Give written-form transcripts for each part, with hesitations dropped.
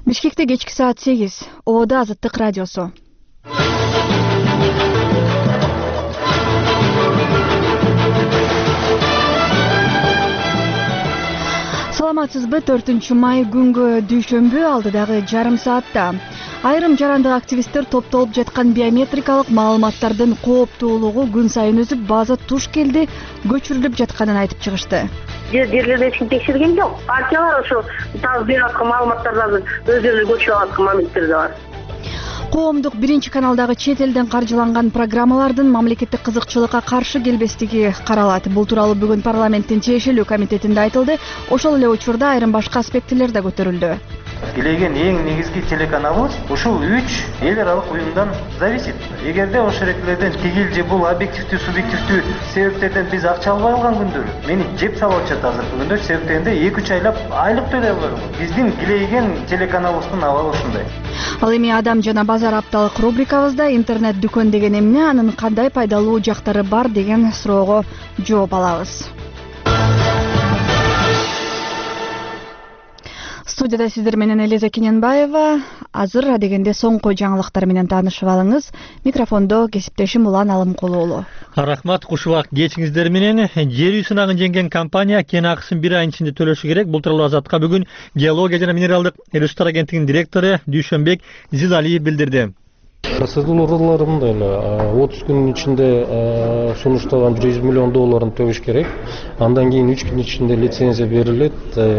Бишкекте кечки саат 8. Ободо Азаттык радиосу. Саламатсызбы? 4-май күнгө дүйшөмбү алдыдагы жарым саатта айрым жарандык активисттер топтолуп жаткан биометрикалык маалыматтардын кооптуулугу күн сайын өсүп, база туш келди көчүрүлүп жатканын айтып чыгышты. Жерлерде эч ким текшерген жок. Партиялар ошо таза берип аткан маалыматтарды өздөрү көчүрүп аткан моменттер да бар. Коомдук биринчи каналдагы чет элден каржыланган программалардын мамлекеттик кызыкчылыкка каршы келбестиги каралат. Бул тууралуу бүгүн парламенттин тиешелүү комитетинде айтылды. Ошол эле учурда айрым башка аспектилер да көтөрүлдү. Илеген эң негизги телеканалыбыз ушул 3 эл аралык уюмдан зависит. Эгерде ошол эклерден тигил же бул объективдүү, субъективдүү себептерден биз акча албай калган күндөр, мени жеп салып атышат азыркы күндө, себептеринде 2-3 айлап айлык төлөй албай калган. Биздин илеген телеканалыбыздын абалы ушундай. Ал эми адам жана базар апталык рубрикабызда интернет дүкөн деген эмне, анын кандай пайдалуу жактары бар деген суроого жооп алабыз. Студияда сиздер менен Элиза Кененбаева. Азыр адегенде соңку жаңылыктар менен таанышып алыңыз. Микрофондо кесиптешим Улан Алымкулуу. Рахмат, кушубак кечиңиздер менен. Жер үй сынагын жеңген компания кен акысын 1 айдын ичинде төлөшү керек. Бул тууралуу Азатка бүгүн геология жана минералдык ресурстар агенттигинин директору Дүйшөнбек Зилалиев билдирди. Процедуралары мындай эле, 30 күнүн ичинде сунуштаган $100 миллион төлөш керек. Андан кийин 3 күн ичинде лицензия берилет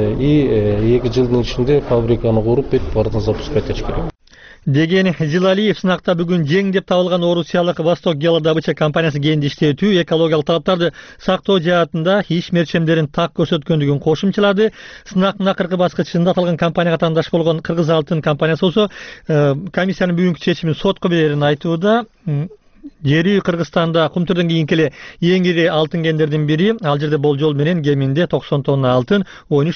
и 2 жылдын ичинде фабриканы куруп, бардын запускать этиш керек. Деген Зилалиев сынакта бүгүн жең деп табылган Орусиялык Восток геодобыча компаниясы кенди иштетүү, экологиялык талаптарды сактоо жаатында иш мерчемдерин так көрсөткөндүгүн кошумчалады. Сынактын акыркы баскычында аталган компанияга тандаш болгон Кыргыз Алтын компаниясы болсо комиссиянын бүгүнкү чечимин сотко берерин айтууда. Жер үй Кыргызстанда Кумтурдан кийинки эле эң ири алтын кендердин бири. Ал жерде болжол менен кеминде 90 тонна алтын,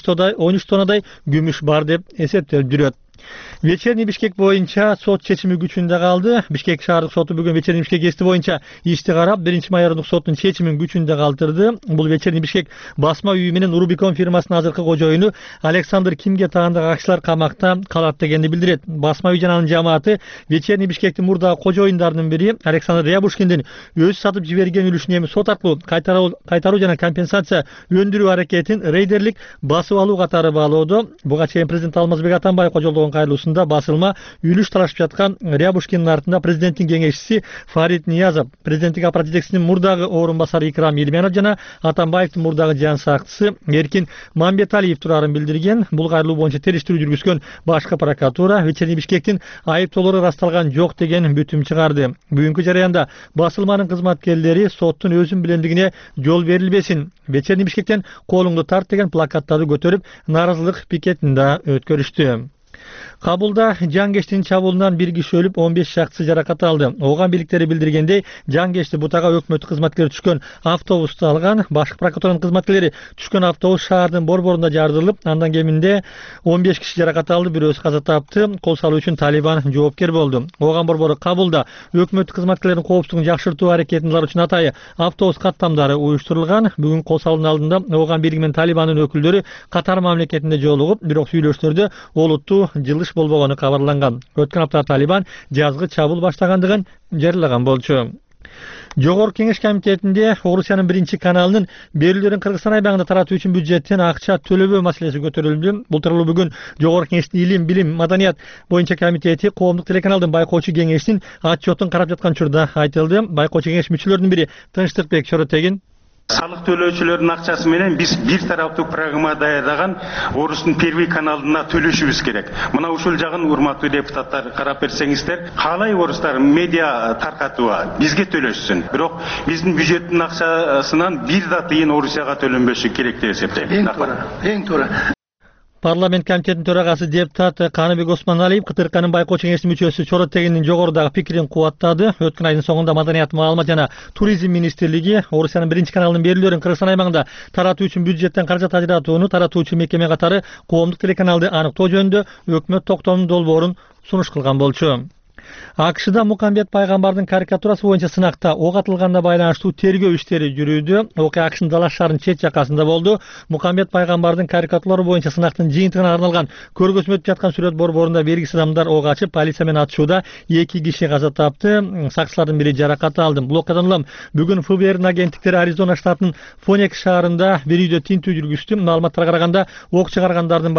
13 тоннадай күмүш бар деп эсептелип жүрөт. Вечерний Бишкек боюнча сот чечими күчүндө калды. Бишкек шаардык соту бүгүн Вечерний Бишкек эсти боюнча ишти карап, 1-май ордук соттун чечимин күчүндө калтырды. Бул Вечерний Бишкек басма үйү менен Рубикон фирмасынын азыркы кожоюну Александр Кимге таандык акчалар камакта калат дегенди билдирет. Басма үй жана анын жамааты Вечерний Бишкектин мурдагы кожоюндарынын бири Александр Рябушкиндин өзү сатып жиберген үлүшүн эми сот аркылуу кайтаруу жана компенсация өндүрүү аракетин рейдерлик басып алуу катары баалоодо. Буга чейин президент Алмазбек Атамбаев кожолдогон кайрылуусунда басылма үлүш талашып жаткан Рябушкиндин артында президенттин кеңешчиси Фарид Ниязов, президенттик аппарат жетекчисинин мурдагы орун басары Икрам Илменов жана Атамбаевдин мурдагы жан сакчысы Эркин Мамбеталиев турарын билдирген. Бул кайрылуу боюнча териштирүү жүргүзгөн башкы прокуратура Вечерний Бишкектин айыптоолору ырасталган жок деген бүтүм чыгарды. Бүгүнкү жарыянда басылманын кызматкерлери соттун өзүн билемдигине жол берилбесин, Вечерний Бишкектен колуңду тарт деген плакаттарды көтөрүп нааразылык пикетин да өткөрүштү. Кабулда жангештин чабуулунан 1 киши өлүп, 15 шактысы жаракат алды. Ооган бийликтери билдиргендей, жангешти бутага өкмөттүк кызматкерлер түшкөн автобусту алган. Башкы прокуратуранын кызматкерлери түшкөн автобус шаардын борборунда жардырылып, андан кеминде 15 киши жаракат алды, бирөөсү каза тапты. Кол салуу үчүн Талибан жоопкер болду. Ооган борбору Кабулда өкмөттүк кызматкерлердин коопсуздугун жакшыртуу аракетин алар үчүн атайы автобус каттамдары уюштурулган. Бүгүн кол салуунун алдында Ооган бийлиги менен Талибандын өкүлдөрү Катар мамлекетинде жолугуп, бирок сүйлөшүүлөрдө олуттуу жылыш болбогону кабарланган. Өткөн апта Талибан жазгы чабуул баштагандыгын жарыялаган болчу. Жогорку Кеңеш комитетинде Орусиянын 1 каналынын берүүлөрүн Кыргызстан аймагында таратуу үчүн бюджеттен акча төлөбөө маселеси көтөрүлдү. Бул тууралуу бүгүн Жогорку Кеңештин илим, билим, маданият боюнча комитети коомдук телеканалдын байкоочу кеңешинин отчетун карап жаткан учурда айтылды. Байкоочу кеңеш мүчөлөрүнүн бири Тынчтыкбек Чоротегин салык төлөөчүлөрдүн акчасы менен биз бир тараптуу программа даярдаган Орустун первый каналына төлөшүбүз керек. Мына ушул жагын урматтуу депутаттар карап берсеңиздер, каалай орустар медиа таркатууга бизге төлөшсүн. Бирок биздин бюджеттин акчасынан бир да тыйын Орусияга төлөнбөшү керек деп эсептейм. Эң туура. Парламент комитетинин төрагасы депутат Каныбек Осмоналиев КТРКнын байкоочу кеңештин мүчөсү Чоротегиндин жогорудагы пикирин кубаттады. Өткөн айдын соңунда Маданият, маалымат жана туризм министрлиги Орусиянын 1 каналынын берүүлөрүн Кыргызстан аймагында таратуу үчүн бюджеттен каражат ажыратууну таратуучу мекеме катары коомдук телеканалды аныктоо жөнүндө өкмөт токтомунун долбоорун сунуш кылган болчу. АКШда Мукамбет пайгамбардын карикатурасы боюнча сынакта ок атылганына байланыштуу тергөө иштери жүрүүдө. Окуя АКШнын Далаш шаарынын чет жакасында болду. Мукамбет пайгамбардын карикатуралары боюнча сынактын жыйынтыгына арналган көргөзмө өтүп жаткан сүрөт борборунда белгисиз адамдар ок ачып, полиция менен атышууда 2 киши каза тапты. Сакчылардын бири жаракат алды. Бул окуядан улам бүгүн ФБРдин агенттиктери Аризона штатынын Фоникс шаарында бир үйдө тинтүү жүргүздү. Маалыматтарга караганда ок чыгаргандардын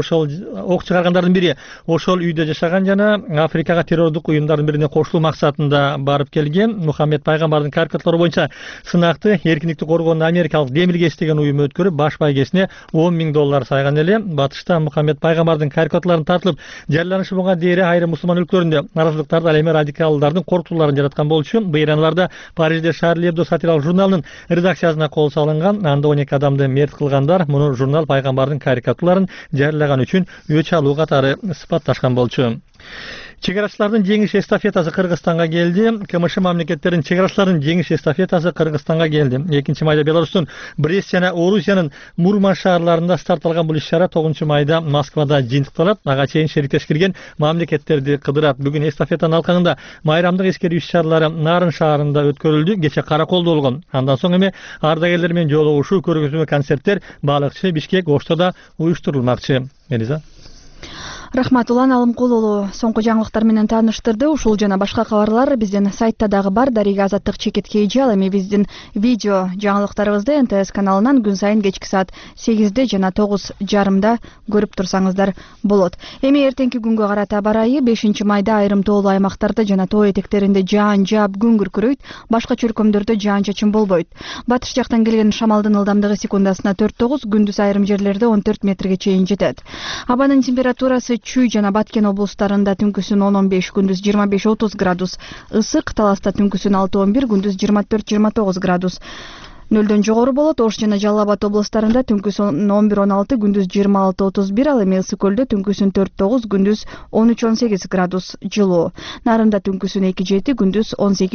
бири ошол үйдө жашаган жана Африкага террордук уюмдардын бирине кошулуу максатында барып келген. Мухаммед пайгамбардын карикатуралары боюнча сынакты эркиндикти коргоон америкалык Демилгес деген уюм өткөрүп, баш байгесине $10,000 сайган эле. Батышта Мухаммед пайгамбардын карикатураларын тартылып жарыяланышы буга дейре айрым мусулман өлкөлөрүндө наразылыктарды ал эми радикалдардын коркутууларын жараткан болчу. Быйранларда Парижде Шарли Эбдо сатиралык журналынын редакциясына кол салынган. Анда 12 адамды мерт кылгандар муну журнал пайгамбардын карикатураларын жарыялаган үчүн өч алуу катары сыпатташкан болчу. Чегарачылардын жеңиш эстафетасы Кыргызстанга келди. КМШ мамлекеттеринин чегарачылардын жеңиш эстафетасы Кыргызстанга келди. 2-майда Беларустун Брест жана Орусиянын Мурман шаарларында старт алган бул иш-чара 9-майда Москвада жыйынтыкталат. Ага чейин шериктеш кирген мамлекеттерди кыдырат. Бүгүн эстафетанын алкагында майрамдык эскерүү иш-чаралары Нарын шаарында өткөрүлдү. Кече Караколдо болгон. Андан соң эми ардагерлер менен жолугушуу, көргөзмө, концерттер Балыкчы, Бишкек, Оштода уюштурулмакчы. Элиза. Рахмат, Улан Алымкулулу соңку жаңылыктар менен тааныштырды. Ушул жана башка кабарлар биздин сайтта дагы бар. Дарига Азаттык чекит KG, ал эми биздин видео жаңылыктарыбызды НТС каналынан күн сайын кечки саат 8-де жана 9:30 көрүп турсаңыздар болот. Эми эртеңки күнгө карата барайы 5-майда айрым тоолуу аймактарда жана тоо этектеринде жаан жаап күн күркүрөйт, башка чөлкөмдөрдө жаан-чачын болбойт. Батыш жактан келген шамалдын ылдамдыгы секундасына 4-9, күндүз айрым жерлерде 14 метрге чейин жетет. Абанын температурасы Чүй жана Баткен облустарында түнкүсүн 10-15, күндүз 25-30 градус ысык, Таласта түнкүсүн 6-11, күндүз 24-29 градус нөлдөн жогору болот. Ош жана Жалал Абад облустарында түнкүсүн 11-16, күндүз 26-31, ал эми Ысык көлдө түнкүсүн 4-9, күндүз 13-18 градус жылуу. Нарында түнкүсүн 2-7, күндүз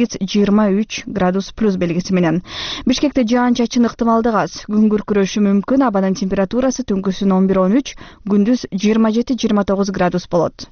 18-23 градус плюс белгиси менен. Бишкекте жаан-чачын ыктымалдыгы аз, күн күркүрөшү мүмкүн. Абанын температурасы түнкүсүн 11-13, күндүз 27-29 градус болот.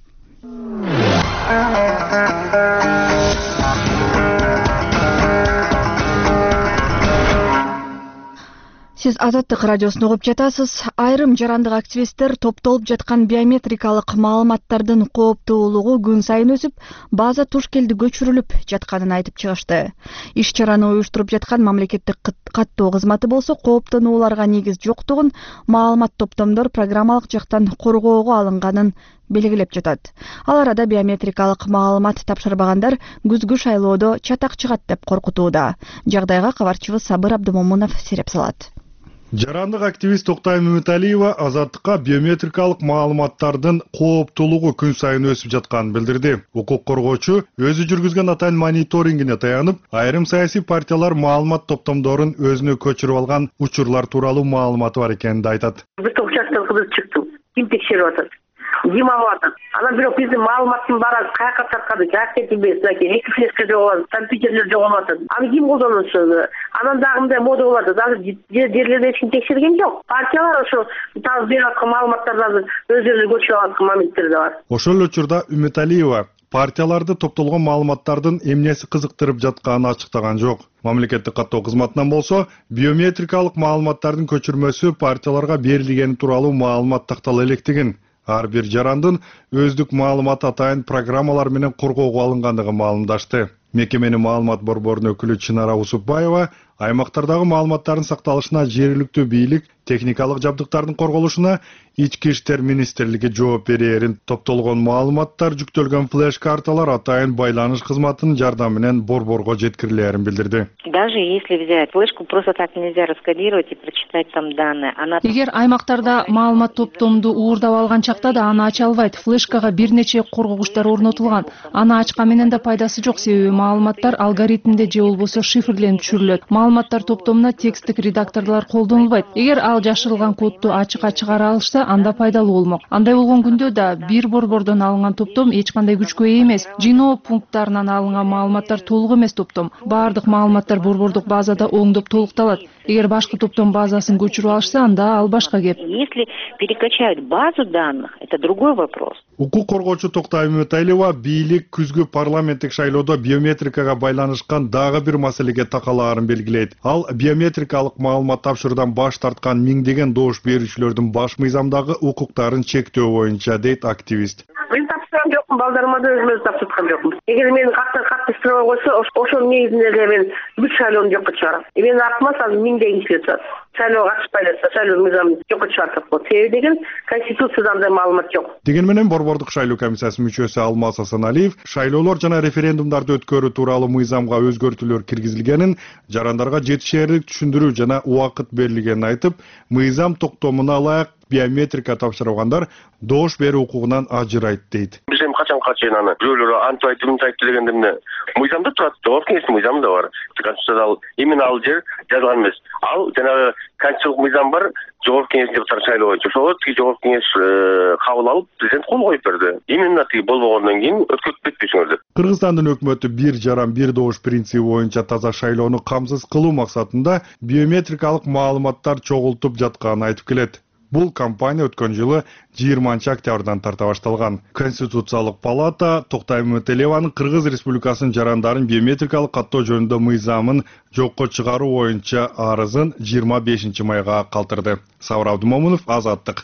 Сиз Азаттык радиосун угуп жатасыз. Айрым жарандык активисттер топтолуп жаткан биометрикалык маалыматтардын кооптуулугу күн сайын өсүп, база туш келди көчүрүлүп жатканын айтып чыгышты. Иш-чараны уюштуруп жаткан мамлекеттик каттоо кызматы болсо кооптонууларга негиз жоктугун, маалымат топтомдор программалык жактан коргоого алынганын белгилеп жатат. Ал арада биометрикалык маалымат тапшырбагандар күзгү шайлоодо чатак чыгат деп коркутууда. Жагдайга кабарчыбыз Сабыр Абдымомунов сереп салат. Жарандык активист Токтай Мөмөталиева Азаттыкка биометрикалык маалыматтардын кооптуулугу күн сайын өсүп жатканын билдирди. Укук коргоочу өзү жүргүзгөн атайын мониторингине таянып, айрым саясий партиялар маалымат топтомдорун өзүнө көчүрүп алган учурлар тууралуу маалыматы бар экенин айтат. Бир участок кызып чыктым. Ким текшерип атат? Ким алып атат? Анан бирок биздин маалыматтын баары каяка таркады? Жак кетилбейт, эки флешка жоголот, компьютерлер жоголуп атат. Аны ким колдонушу? Анан дагы мындай мода болот. Дагы жерлерде эч ким текшерген жок. Партиялар ошо табыз берип аткан маалыматтарды өздөрүнө көчүрүп аткан моменттер да бар. Ошол эле учурда Үмүталиева партияларды топтолгон маалыматтардын эмнеси кызыктырып жатканын ачыктаган жок. Мамлекеттик каттоо кызматынан болсо, биометрикалык маалыматтардын көчүрмөсү партияларга берилгени тууралуу маалымат тактала электигин, ар бир жарандын өздүк маалыматы атайын программалар менен коргоого алынгандыгын маалымдашты. Мекеменин маалымат борборунун өкүлү Чынара Усупбаева аймактардагы маалыматтардын сакталышына жергиликтүү бийлик, техникалык жабдыктардын корголушуна Ички иштер министрлиги жооп берерин, топтолгон маалыматтар жүктөлгөн флеш карталар атайын байланыш кызматынын жардамы менен борборго жеткирилерин билдирди. Даже если взять флешку, просто так нельзя раскодировать и прочитать там данные. Эгер аймактарда маалымат топтомду уурдап алган чакта да аны ача албайт. Флешкага бир нече коргогучтар орнотулган. Аны ачкан менен да пайдасы жок, себеби маалыматтар алгоритмде же болбосо шифрленип түшүрүлөт. Маалыматтар топтомуна тексттик редакторлор колдонулбайт. Эгер ал жашырылган кодду ачыкка чыгара алышса, анда пайдалуу болмок. Андай болгон күндө да бир борбордон алынган топтом эч кандай күчкө ээ эмес. Жиноо пункттарынан алынган маалыматтар толук эмес топтом. Баардык маалыматтар борбордук базада оңдоп толукталат. Эгер башкы топтом базасын көчүрүп алышса, анда ал башка кеп. Если перекачают базу данных, это другой вопрос. Укук коргоочу Токтай Үмүталиева бийлик күзгү парламенттик шайлоодо биометрикага байланышкан дагы бир маселеге такалаарын белгилейт. Ал биометрикалык маалымат тапшыруудан баш тарткан миңдеген добуш берүүчүлөрдүн баш мыйзамдагы укуктарын чектөө боюнча, дейт активист. Мен тапшырган жокмун, балдарыма да өзүм тапшырткан жокмун. Эгер мени каттыштырбай койсо, ошонун негизинде эле мен бүт шайлоону жокко чыгарам. Менин артыма азыр миңдеген киши жатат. Шайлоого катышпай эле шайлоо мыйзамын жокко чыгартып коет. Себеби деген Конституцияда андай маалымат жок. Деген менен Борбордук шайлоо комиссиясынын мүчөсү Алмаз Асаналиев шайлоолор жана референдумдарды өткөрүү тууралуу мыйзамга өзгөртүүлөр киргизилгенин, жарандарга жетишээрлик түшүндүрүү жана убакыт берилгенин айтып, мыйзам токтомуна ылайык биометрика тапшыргандар добуш берүү укугунан ажырайт, дейт. Биз эми качанга чейин аны бирөөлөр антип айтып, мынтип айтып дегенде эмне мыйзамда турат, жогорку кеңештин мыйзамында бар. Конституцияда именно ал жер жазылган эмес. Ал жанагы конституциялык мыйзам бар, жогорку кеңеш депутаттары шайлоо боюнча. Ошого тиги жогорку кеңеш кабыл алып, президент кол коюп берди. Именно тиги болбогондон кийин өткөрүп кетпесиңер деп. Кыргызстандын өкмөтү бир жаран бир добуш принциби боюнча таза шайлоону камсыз кылуу максатында биометрикалык маалыматтар чогултуп жатканын айтып келет. Бул кампания өткөн жылы 20 октябрдан тарта башталган. Конституциялык палата Токтай Үмүталиеванын Кыргыз Республикасынын жарандарын биометрикалык каттоо жөнүндө мыйзамын жокко чыгаруу боюнча арызын 25 майга калтырды. Сабыр Абдымомунов, Азаттык.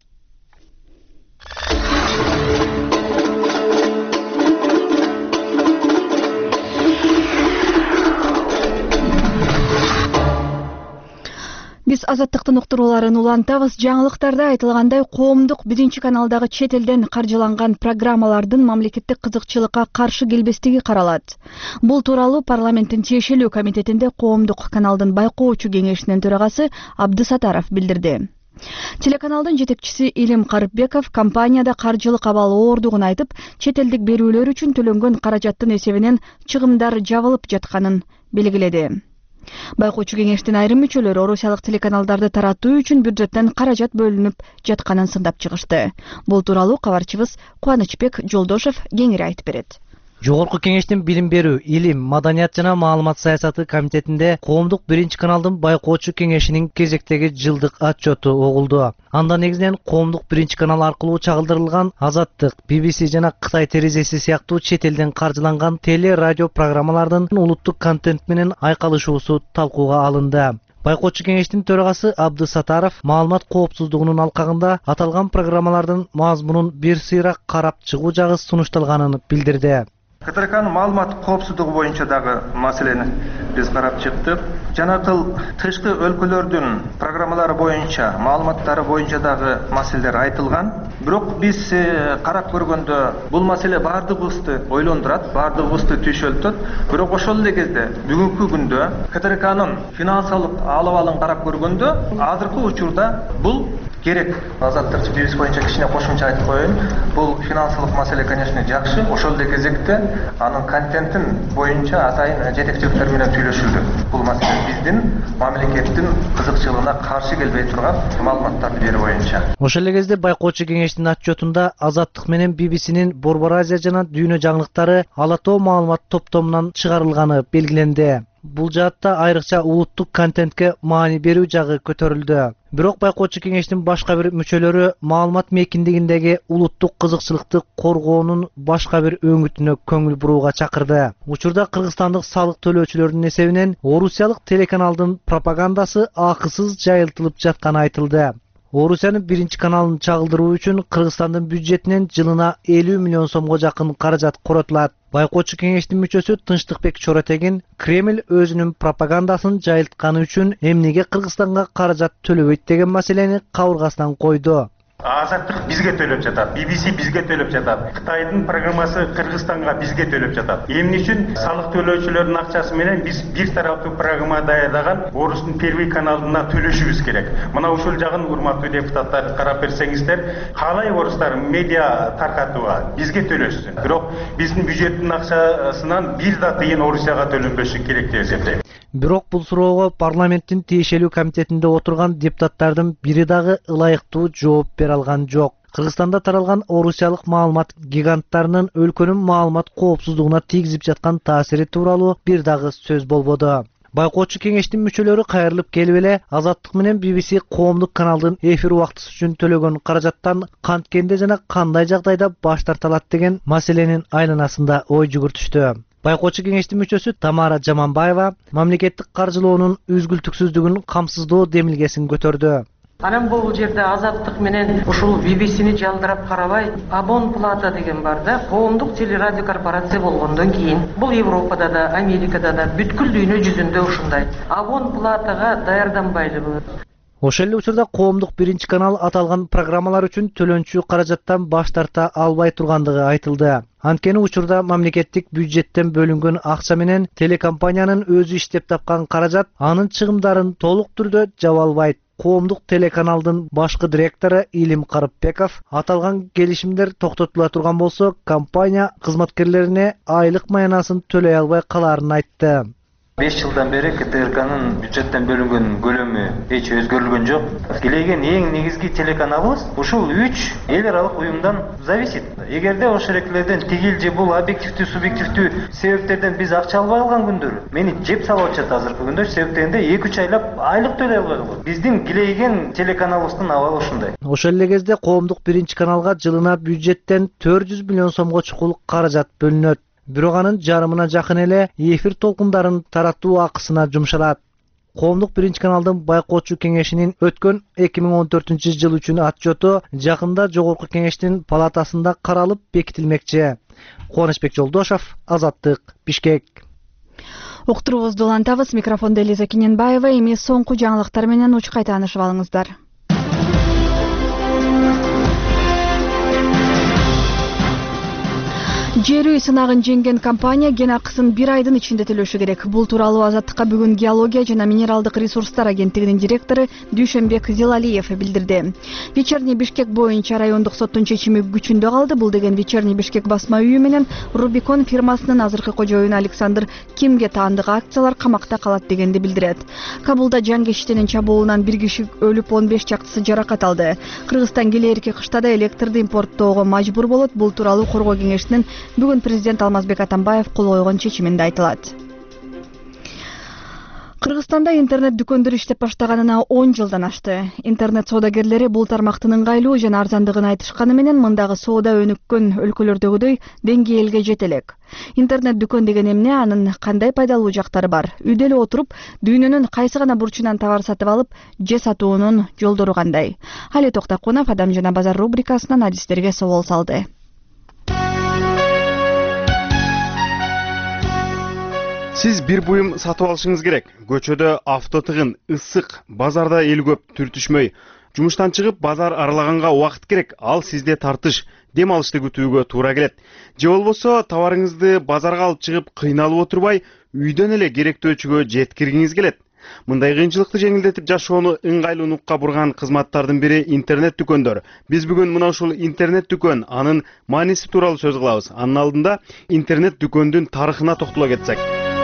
Биз Азаттыктын уктурууларын улантабыз. Жаңылыктарда айтылгандай, коомдук 1-каналдагы чет элден каржыланган программалардын мамлекеттик кызыкчылыкка каршы келбестиги каралат. Бул тууралуу парламенттин тиешелүү комитетинде коомдук каналдын байкоочу кеңешинин төрагасы Абдысатаров билдирди. Телеканалдын жетекчиси Илим Карыпбеков компанияда каржылык абал оордугун айтып, чет элдик берүүлөр үчүн төлөнгөн каражаттын эсебинен чыгымдар жабылып жатканын белгиледи. Байкоочу кеңештин айрым мүчөлөрү орусиялык телеканалдарды таратуу үчүн бюджеттен каражат бөлүнүп жатканын сындап чыгышты. Бул тууралуу кабарчыбыз Кубанычбек Жолдошов кеңири айтып берет. Жогорку кеңештин билим берүү, илим, маданият жана маалымат саясаты комитетинде коомдук 1-каналдын байкоочу кеңешинин кезектеги жылдык отчету огулду. Анда негизинен коомдук 1-канал аркылуу чагылдырылган Азаттык, BBC жана Кытай терезеси сыяктуу чет элден каржыланган теле радио программалардын улуттук контент менен айкалышуусу талкууга алынды. Байкоочу кеңештин төрагасы Абдысатаров маалымат коопсуздугунун алкагында аталган программалардын мазмунун бир сыйра карап чыгуу жагы сунушталганын билдирди. КТРКнын маалымат коопсуздугу боюнча дагы маселени биз карап чыктык. Жанакыл тышкы өлкөлөрдүн программалары боюнча, маалыматтары боюнча дагы маселелер айтылган. Бирок биз карап көргөндө бул маселе баардыгыбызды ойлондурат, баардыгыбызды түйшөлтөт. Бирок ошол эле кезде бүгүнкү күндө КТРКнын финансылык алыбалын карап көргөндө азыркы учурда бул керек. Азаттык BBC боюнча кичине кошумча айтып коеюн. Бул финансылык маселе, конечно, жакшы. Ошол эле кезекте анын контентин боюнча атайын жетекчиликтер менен сүйлөшүлдү. Бул маселе биздин мамлекеттин кызыкчылыгына каршы келбей турган маалыматтарды берүү боюнча. Ошол эле кезде байкоочу кеңештин отчетунда Азаттык менен BBCнин Борбор Азия жана Дүйнө жаңылыктары ала тоо маалымат топтомунан чыгарылганы белгиленди. Бул жаатта айрыкча улуттук контентке маани берүү жагы көтөрүлдү. Бирок байкоочу кеңештин башка бир мүчөлөрү маалымат мейкиндигиндеги улуттук кызыкчылыкты коргоонун башка бир өңүтүнө көңүл бурууга чакырды. Учурда кыргызстандык салык төлөөчүлөрдүн эсебинен орусиялык телеканалдын пропагандасы акысыз жайылтылып жатканы айтылды. Орусиянын 1-каналын чагылдыруу үчүн Кыргызстандын бюджетинен жылына 50 миллион сомго жакын каражат коротулат. Байкоочу кеңештин мүчөсү Тынчтыкбек Чоротегин Кремль өзүнүн пропагандасын жайылтканы үчүн эмнеге Кыргызстанга каражат төлөбөйт деген маселени кабыргасынан койду. Азаттык бизге төлөп жатат, BBC бизге төлөп жатат, Кытайдын программасы Кыргызстанга бизге төлөп жатат. Эмне үчүн салык төлөөчүлөрдүн акчасы менен биз бир тараптуу программа даярдаган Орустун Первый каналына төлөшүбүз керек. Мына ушул жагын урматтуу депутаттар карап берсеңиздер, каалай орустар медиа таркатууга бизге төлөшсүн. Бирок биздин бюджеттин акчасынан бир да тыйын Орусияга төлөнбөшү керек деп эсептейм. Бирок бул суроого парламенттин тиешелүү комитетинде отурган депутаттардын бири дагы ылайыктуу жооп бере алган жок. Кыргызстанда таралган орусиялык маалымат гиганттарынын өлкөнүн маалымат коопсуздугуна тийгизип жаткан таасири тууралуу бир дагы сөз болбоду. Байкоочу кеңештин мүчөлөрү кайрылып келип эле Азаттык менен BBC коомдук каналдын эфир убактысы үчүн төлөгөн каражаттан канткенде жана кандай жагдайда баш тарталат деген маселенин айланасында ой жүгүртүштү. Байкоочу кеңештин мүчөсү Тамара Жаманбаева мамлекеттик каржылоонун үзгүлтүксүздүгүн камсыздоо демилгесин көтөрдү. Анан бул жерде Азаттык менен ушул BBC'ни жалдырап карабай, абон плата деген бар да, коомдук телерадио корпорация болгондон кийин, бул Европада да, Америкада да, бүткүл дүйнө жүзүндө ушундай. Абон платага даярданбайлыбы. Ошол эле учурда коомдук биринчи канал аталган программалар үчүн төлөнчү каражаттан баш тарта албай тургандыгы айтылды. Анткени учурда мамлекеттик бюджеттен бөлүнгөн акча менен телекомпаниянын өзү иштеп тапкан каражат анын чыгымдарын толук түрдө жаба албайт. Коомдук телеканалдын башкы директору Илим Карыпбеков аталган келишимдер токтотула турган болсо, компания кызматкерлерине айлык маянасын төлөй албай калаарын айтты. 5 жылдан бери КТРКнын бюджеттен бөлүнгөн көлөмү эч өзгөрүлгөн жок. Келеген эң негизги телеканалыбыз ушул 3 эл аралык уюмдан зависит. Эгерде ошол эклерден тигил же бул объективдүү, субъективдүү себептерден биз акча албай калган күндөрү мени жеп салып атышат азыркы күндө, себептенде 2-3 айлап айлык төлөй албай калат. Биздин килейген телеканалыбыздын абалы ушундай. Ошол эле кезде коомдук биринчи каналга жылына бюджеттен 400 миллион сомго чукул каражат бөлүнөт. Бирок анын жарымына жакын эле эфир толкундарын таратуу акысына жумшалат. Коомдук биринчи каналдын Байкоочу кеңешинин өткөн 2014 жыл үчүн отчету жакында жогорку кеңештин палатасында каралып бекитилмекчи. Кубанычбек Жолдошов, Азаттык, Бишкек. Уктуруубузду улантабыз. Микрофондо Элиза Кененбаева. Эми соңку жаңылыктар менен учкай таанышып алыңыздар. Жер үй сынагын жеңген компания кен акысын 1 айдын ичинде төлөшү керек. Бул тууралуу Азаттыкка бүгүн Геология жана минералдык ресурстар агенттигинин директору Дүйшөнбек Зилалиев билдирди. Вечерний Бишкек боюнча райондук соттун чечими күчүндө калды. Бул деген Вечерний Бишкек басма үйү менен Рубикон фирмасынын азыркы кожоюну Александр Кимге таандык акциялар камакта калат дегенди билдирет. Кабулда жангечтинин чабуулунан 1 киши өлүп, 15 жактысы жаракат алды. Кыргызстан келээрки кышта да электрди импорттоого мажбур болот. Бул тууралуу Коргоо кеңешинин бүгүн президент Алмазбек Атамбаев кол койгон чечиминде айтылат. Кыргызстанда интернет дүкөндөр иштеп баштаганына 10 жылдан ашты. Интернет соодагерлери бул тармактын ыңгайлуу жана арзандыгын айтышканы менен мындагы соода өнүккөн өлкөлөрдөгүдөй деңгээлге жете элек. Интернет дүкөн деген эмне, анын кандай пайдалуу жактары бар? Үйдө эле отуруп, дүйнөнүн кайсы гана бурчунан товар сатып алып, же сатуунун жолдору кандай? Али Токтакунов Адам жана базар рубрикасынан адистерге собол салды. Сиз бир буюм сатып алышыңыз керек. Көчөдө авто тыгын, ысык, базарда эл көп, түртүшмөй. Жумуштан чыгып базар аралаганга убакыт керек. Ал сизде тартыш, дем алышты күтүүгө туура келет. Же болбосо товарыңызды базарга алып чыгып кыйналып отурбай, үйдөн эле керектөөчүгө жеткиргиңиз келет. Мындай кыйынчылыкты жеңилдетип жашоону ыңгайлуу нукка бурган кызматтардын бири интернет дүкөндөр. Биз бүгүн мына ушул интернет дүкөн, анын мааниси тууралуу сөз кылабыз. Анын алдында интернет дүкөндүн тарыхына токтоло кетсек.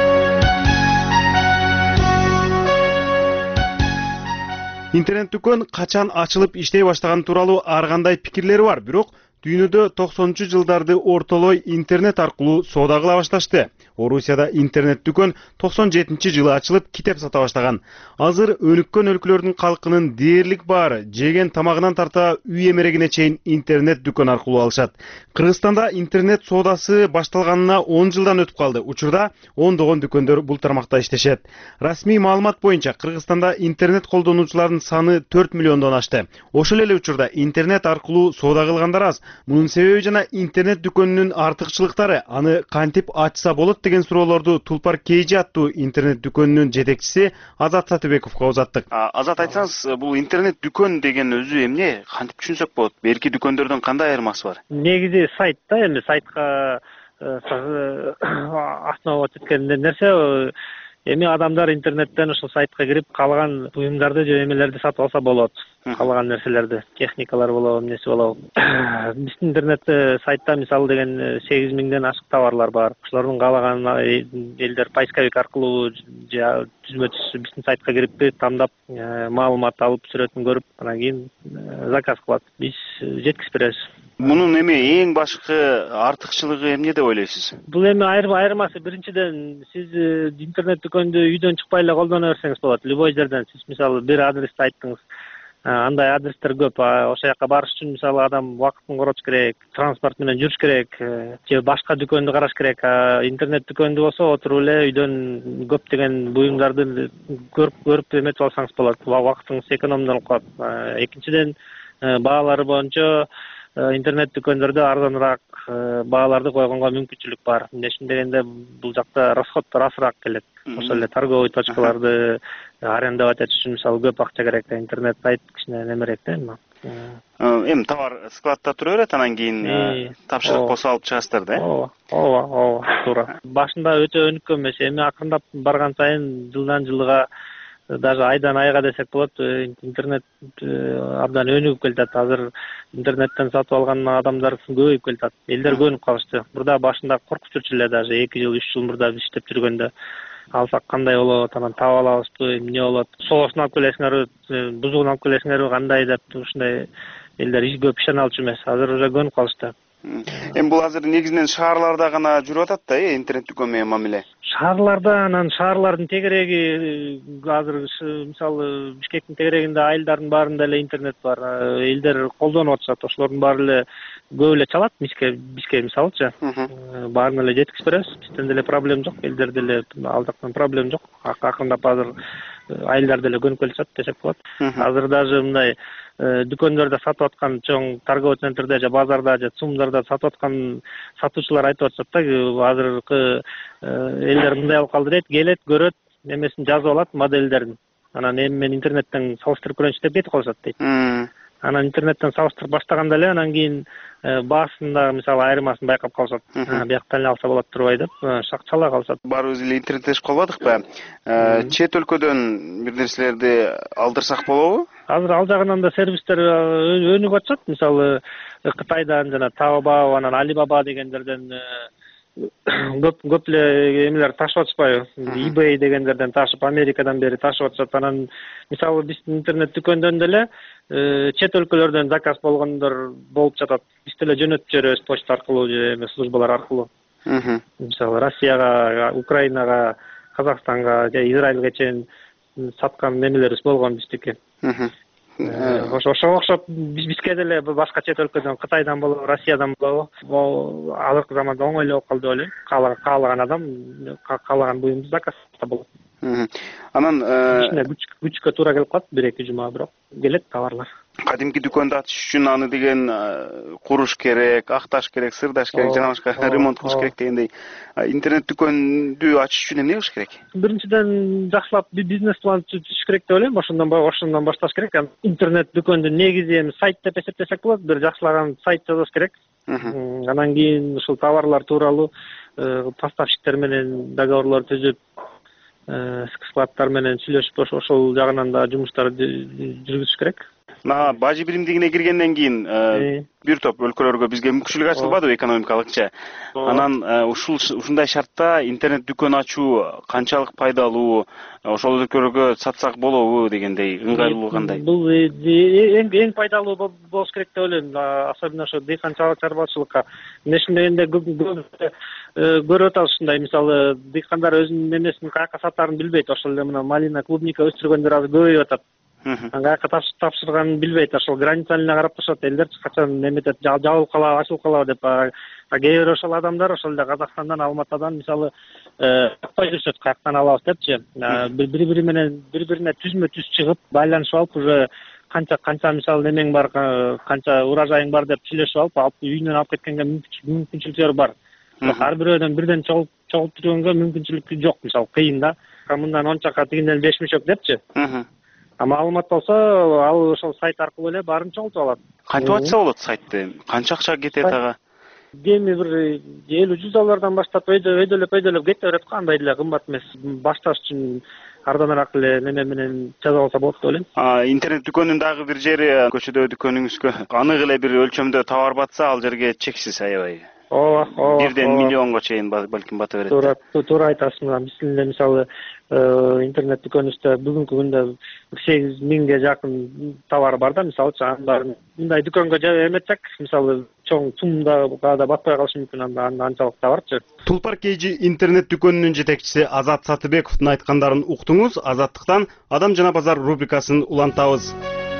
Интернет дүкөн качан ачылып иштей баштаганы тууралуу ар кандай пикирлери бар, бирок дүйнөдө 90-жылдарды ортолой интернет аркылуу соода кыла башташты. Орусияда интернет дүкөн 97-жылы ачылып китеп сата баштаган. Азыр өнүккөн өлкөлөрдүн калкынын дээрлик баары жеген тамагынан тарта үй эмерегине чейин интернет дүкөн аркылуу алышат. Кыргызстанда интернет соодасы башталганына 10 жылдан өтүп калды. Учурда ондогон дүкөндөр бул тармакта иштешет. Расмий маалымат боюнча Кыргызстанда интернет колдонуучулардын саны 4 миллиондон ашты. Ошол эле учурда интернет аркылуу соода кылгандар аз. Мунун себеби жана интернет дүкөнүнүн артыкчылыктары, аны кантип ачса болот деген суроолорду Тулпар Кейжи аттуу интернет дүкөнүнүн жетекчиси Азат Сатыбековго узаттык. Азат, айтсаңыз, бул интернет дүкөн деген өзү эмне? Кантип түшүнсөк болот? Берки дүкөндөрдөн кандай айырмасы бар? Негизи сайт да, эми сайтка основа эткен нерсе. Эми адамдар интернеттен ушул сайтка кирип калган буюмдарды же эмелерди сатып алса болот. каалаган нерселерди, техникалар болобу, эмнеси болобу. Биздин интернет сайтта мисалы деген 8 миңден ашык товарлар бар. Ошолордун каалаган элдер поисковик аркылуу же түзмө-түз биздин сайтка кирип тандап маалымат алып, сүрөтүн көрүп, анан кийин заказ кылат. Биз жеткизип беребиз. Мунун эми эң башкы артыкчылыгы эмне деп ойлойсуз? Бул эми айырмасы биринчиден сиз интернет дүкөндү үйдөн чыкпай эле колдоно берсеңиз болот. Любой жерден сиз мисалы бир адрести айттыңыз. Андай адрестер көп. Ошол жака барыш үчүн мисалы адам убактын коротуш керек, транспорт менен жүрүш керек, же башка дүкөндү караш керек. Интернет дүкөндү болсо отуруп эле үйдөн көптөгөн буюмдарды көрүп эметип алсаңыз болот. Убактыңыз экономдолуп калат. Экинчиден баалары боюнча интернет дүкөндөрдө арзаныраак бааларды койгонго мүмкүнчүлүк бар. Эмнешин дегенде бул жакта расходдор азыраак келет. Ошол эле торговый точкаларды арендовать этиш үчүн мисалы көп акча керек. Интернет сайт кичине немерээк да. Эми товар складта тура берет, анан кийин тапшырык болсо алып чыгасыздар да? Ооба, туура. Башында өтө өнүккөн эмес, эми акырындап барган сайын жылдан жылга, даже айдан айга десек болот, интернет абдан өнүгүп келатат. Азыр интернеттен сатып алган адамдар көбөйүп келатат. Элдер көнүп калышты. Мурда башында коркуп жүрчү эле, даже 2 жыл 3 жыл мурда биз иштеп жүргөндө алсак кандай болот, анан таап алабызбы, эмне болот, соосун алып келесиңерби, бузугун алып келесиңерби, кандай деп ушундай элдер көп ишене алчу эмес. Азыр уже көнүп калышты. Эми бул азыр негизинен шаарларда гана жүрүп атат да, интернет дүкөн менен мамиле. Шаарларда, анан шаарлардын тегереги азыр мисалы Бишкектин тегерегинде айылдардын баарында эле интернет бар. Элдер колдонуп атышат. Ошолордун баары эле көп эле чалат бизге мисалычы. Баарын эле жеткизип беребиз. Бизден деле проблема жок, элдер деле ал жактан проблема жок. Акырындап азыр айылдар деле көнүп келишат десек болот. Азыр даже мындай дүкөндөрдө сатып аткан чоң торговый центрде же базарда же ЦУМдарда сатып аткан сатуучулар айтып атышат да, азыркы элдер мындай алып калды дейт, келет, көрөт, немесин жазып алат, модельдерин. Анан эми мен интернеттен салыштырып көрөйүнчү деп кетип калышат дейт. Анан интернеттен салыштырып баштаганда эле анан кийин баасында мисалы айырмасын байкап калышат. Бияктан эле алса болот турбай деп шакчалай калышат. Баарыбыз эле интернеттешип калбадыкпы? Чет өлкөдөн бир нерселерди алдырсак болобу? Азыр ал жагынан да сервистер өнүгүп атышат. Мисалы Кытайдан жана Taobao, анан Alibaba дегендерден көп эле эмелер ташып атышпайбы? eBay дегендерден ташып, Америкадан бери ташып атышат. Анан мисалы биздин интернет дүкөндөн деле чет өлкөлөрдөн заказ болгондор болуп жатат. Биз деле жөнөтүп жиберебиз почта аркылуу же службалар аркылуу. Мисалы Россияга, Украинага, Казакстанга же Израилге чейин саткан немелерибиз болгон биздики. Ошого окшоп бизге деле башка чет өлкөдөн, Кытайдан болобу, Россиядан болобу, азыркы заманда оңой эле болуп калды деп ойлойм. Каалаган адам каалаган буюмду заказ болот. Анан күчкө туура келип калат, 1-2 жума, бирок келет товарлар. Кадимки дүкөндү ачыш үчүн аны деген куруш керек, акташ керек, сырдаш керек, жана башка ремонт кылыш керек дегендей. Интернет дүкөндү ачыш үчүн эмне кылыш керек? Биринчиден жакшылап бизнес план түзүш керек деп ойлойм. Ошондон башташ керек. Интернет дүкөндүн негизи эми сайт деп эсептесек болот. Бир жакшылаган сайт жасаш керек. Анан кийин ушул товарлар тууралуу поставщиктер менен договорлор түзүп, складтар менен сүйлөшүп, ошол жагынан да жумуштар жүргүзүш керек. Бажы биримдигине киргенден кийин бир топ өлкөлөргө бизге мүмкүнчүлүк ачылбадыбы экономикалыкча? Анан ушундай шартта интернет дүкөн ачуу канчалык пайдалуу, ошол өлкөлөргө сатсак болобу дегендей ыңгайлуулугу кандай? Бул эң пайдалуу болуш керек деп ойлойм, особенно ошо дыйканчылык чарбачылыкка. Эмнешин дегенде көрүп атабыз ушундай, мисалы дыйкандар өзүнүн эмесин каяка сатаарын билбейт. Ошол эле мына малина, клубника өстүргөндөр азыр көбөйүп атат. Каяка тапшырганын билбейт. Ошол границаны эле карап турушат. Элдер качан неметет, жабылып калабы, ачылып калабы деп. Кээ бир ошол адамдар ошол эле Казакстандан, Алматадан мисалы таппай жүрүшөт, каяктан алабыз депчи. Бири-бирине түзмө-түз чыгып, байланышып алып, уже канча мисалы немең бар, канча урожайың бар деп сүйлөшүп алып үйүнөн алып кеткенге мүмкүнчүлүктөр бар. Ар бирөөдөн бирден чогулуп жүргөнгө мүмкүнчүлүк жок, мисалы кыйын да. Мындан ончака тигинден 5 мишок депчи. Маалымат болсо, ал ошол сайт аркылуу эле баарын чогултуп алат. Кантип ачса болот сайтты? Канча акча кетет ага? Эми бир 50-100 баштап өйдөлөп кете берет го, андай деле кымбат эмес. Башташ үчүн арзаныраак эле неме менен жасап алса болот деп ойлойм. Интернет дүкөнүнүн дагы бир жери көчөдө дүкөнүңүзгө анык эле бир өлчөмдө товар батса, ал жерге чексиз аябай. Ооба. 1ден миллионго чейин балким бата берет. Туура айтасың. Биздин эле мисалы интернет дүкөнүбүздө бүгүнкү күндө 8.000ге жакын товар бар да, мисалычы анын баарын мындай дүкөнгө эметсек, мисалы чоң суммада да батпай калышы мүмкүн, анчалык товарчы. Тулпар KG интернет дүкөнүнүн жетекчиси Азат Сатыбековдун айткандарын уктуңуз. Азаттыктан Адам жана базар рубрикасын улантабыз.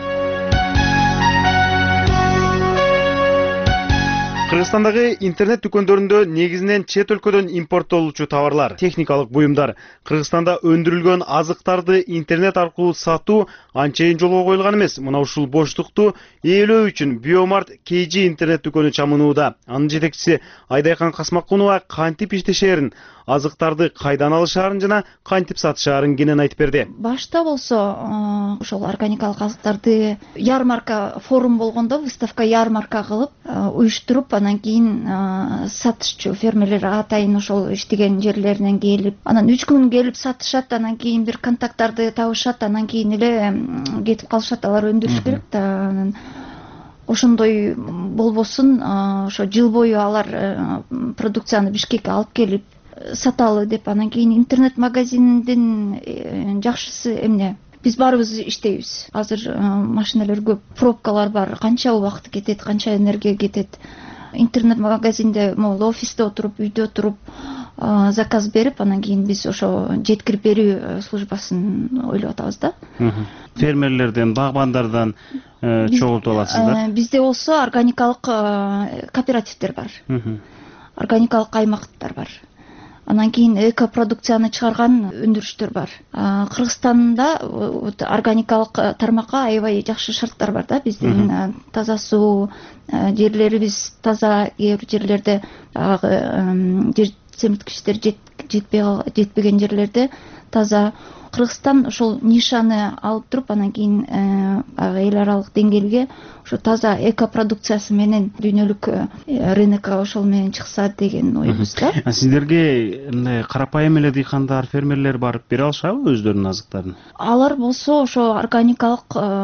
Кыргызстандагы интернет дүкөндөрүндө негизинен чет өлкөдөн импорттолуучу товарлар, техникалык буюмдар, Кыргызстанда өндүрүлгөн азыктарды интернет аркылуу сатуу анчейин жолго коюлган эмес. Мына ушул боштукту ээлөө үчүн Биомарт KG интернет дүкөнү чамынууда. Анын жетекчиси Айдайкан Касмакунова кантип иштешерин, азыктарды кайдан алышаарын жана кантип сатышаарын кенен айтып берди. Башта болсо ошол органикалык азыктарды ярмарка форум болгондо, выставка ярмарка кылып уюштуруп, анан кийин сатышчу фермерлер атайын ошол иштеген жерлеринен келип, анан 3 күн келип сатышат, анан кийин бир контакттарды табышат, анан кийин эле кетип калышат, алар өндүрүш керек да. Анан ошондой болбосун, ошо жыл бою алар продукцияны Бишкекке алып келип саталы деп, анан кийин интернет магазиндин жакшысы эмне? Биз баарыбыз иштейбиз. Азыр машиналар көп, пробкалар бар, канча убакыт кетет, канча энергия кетет. Интернет магазинде, могул офисте отуруп, үйдө отуруп заказ берип, анан кийин биз ошо жеткирип берүү службасын ойлоп атабыз да. Фермерлерден, багбандардан чогултуп аласыздар. Бизде болсо органикалык кооперативдер бар. Органикалык аймактар бар. Анан кийин экопродукцияны чыгарган өндүрүштөр бар. Кыргызстанда органикалык тармакка аябай жакшы шарттар бар да. Биздин таза суу, жерлерибиз таза, кээ бир жерлерде жер семирткичтер жетпеген жерлерде таза. Кыргызстан ошол нишаны алып туруп, анан кийин эл аралык деңгээлге ошо таза экопродукциясы менен дүйнөлүк рынокко ошол менен чыкса деген ойбуз да. Сиздерге мындай карапайым эле дыйкандар, фермерлер барып бере алышабы өздөрүнүн азыктарын? Алар болсо ошо органикалык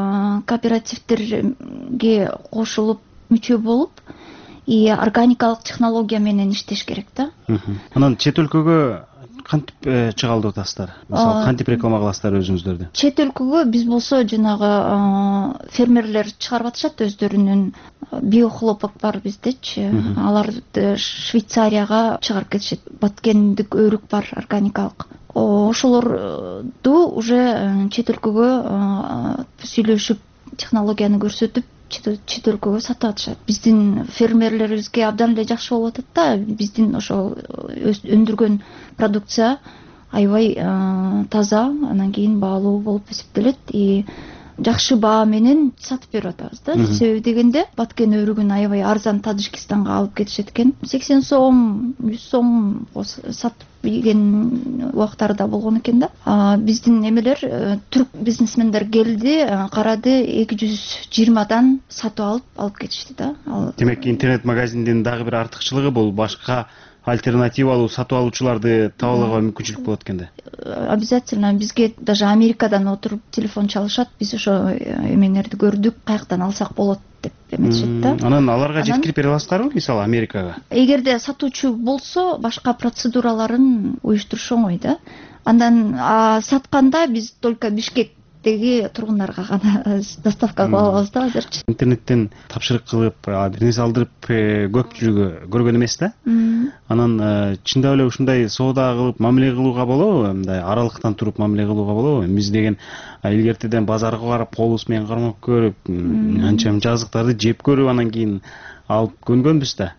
кооперативтерге кошулуп, мүчө болуп, органикалык технология менен иштеш керек да. Анан чет өлкөгө кантип чыгалдып атасыздар? Мисалы, кантип реклама кыласыздар өзүңүздөрдү? Чет өлкөгө биз болсо жанагы фермерлер чыгарып атышат өздөрүнүн биохлопок бар биздечи. Аларды Швейцарияга чыгарып кетишет. Баткендик өрүк бар органикалык. Ошолорду уже чет өлкөгө сүйлөшүп, технологияны көрсөтүп, чет өлкөгө сатып атышат. Биздин фермерлерибизге абдан эле жакшы болуп атат да. Биздин ошол өндүргөн продукция аябай таза, анан кийин баалуу болуп эсептелет. Жакшы баа менен сатып берип атабыз да. Себеби дегенде Баткен өрүгүн аябай арзан Тажикистанга алып кетишет экен. 80 сом, 100 сом сатып ийген убактары да болгон экен да. Биздин эмелер, түрк бизнесмендер келди, карады, 220дан сатып алып кетишти да. Демек, интернет магазиндин дагы бир артыкчылыгы бул башка альтернативалуу сатып алуучуларды таба алууга мүмкүнчүлүк болот экенде. Обязательно бизге даже Америкадан отуруп телефон чалышат. Биз ошо эменерди көрдүк, каяктан алсак болот деп эметишет да. Анан аларга жеткирип бере аласыздарбы, мисалы Америкага? Эгерде сатуучу болсо, башка процедураларын уюштуруш оңой да. Андан сатканда биз только Бишкектеги тургундарга гана доставка кылып алабыз да азырчы. Интернеттен тапшырык кылып, бир нерсе алдырып көпчүлүгү көргөн эмес да. Анан чындап эле ушундай соода кылып мамиле кылууга болобу? Мындай аралыктан туруп мамиле кылууга болобу? Биз деген илгертеден базарга барып, колубуз менен кармап көрүп, анча азыктарды жеп көрүп, анан кийин алып көнгөнбүз да.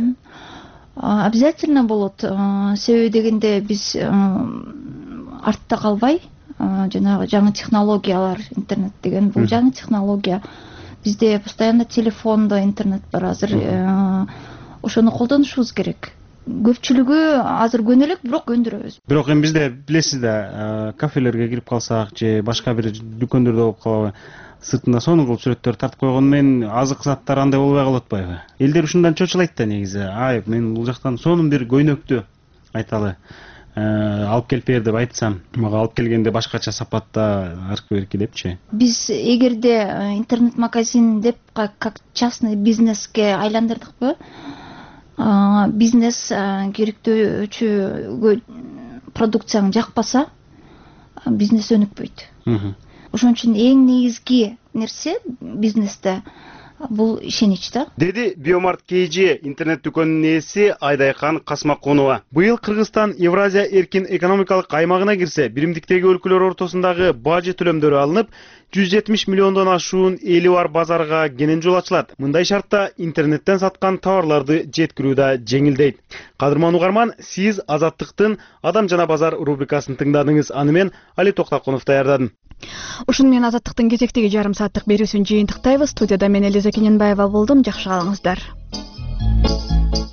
Обязательно болот. Себеби дегенде биз артта калбай, жанагы жаңы технологиялар, интернет деген бул жаңы технология. Бизде постоянно телефондо интернет бар азыр. Ошону колдонушубуз керек. Көпчүлүгү азыр көнөлөк, бирок өндүрөбүз. Бирок эми бизде билесиз да, кафелерге кирип калсак же башка бир дүкөндөрдө болуп калабы, сыртында сонун кылып сүрөттөр тартып койгону менен азык заттар андай болбой калып атпайбы? Элдер ушундан чочулайт да негизи. Мен бул жактан сонун бир көйнөктү айталы алып келип бер деп айтсам, мага алып келгенде башкача сапатта аркы берки депчи. Биз эгерде интернет-магазин деп как частный бизнеске айландырдыкпы, бизнес керектөөчү продукцияң жакпаса, бизнес өнүкпөйт. Ошон үчүн эң негизги нерсе бизнесте бул ишенич да. Деди Биомарт KG интернет дүкөнүнүн ээси Айдайкан Касмаконова. Быйыл Кыргызстан Евразия эркин экономикалык аймагына кирсе, биримдиктеги өлкөлөр ортосундагы бажы төлөмдөрү алынып, 170 миллиондон ашуун эли бар базарга кенен жол ачылат. Мындай шартта интернеттен саткан товарларды жеткирүү да жеңилдейт. Кадырман угарман, сиз Азаттыктын Адам жана базар рубрикасын тыңдадыңыз. Аны мен Али Токтакунов даярдадым. Ушуну менен Азаттыктын кезектеги жарым сааттык берүүсүн жыйынтыктайбыз. Студияда мен Элиза Кененбаева болдум. Жакшы калыңыздар.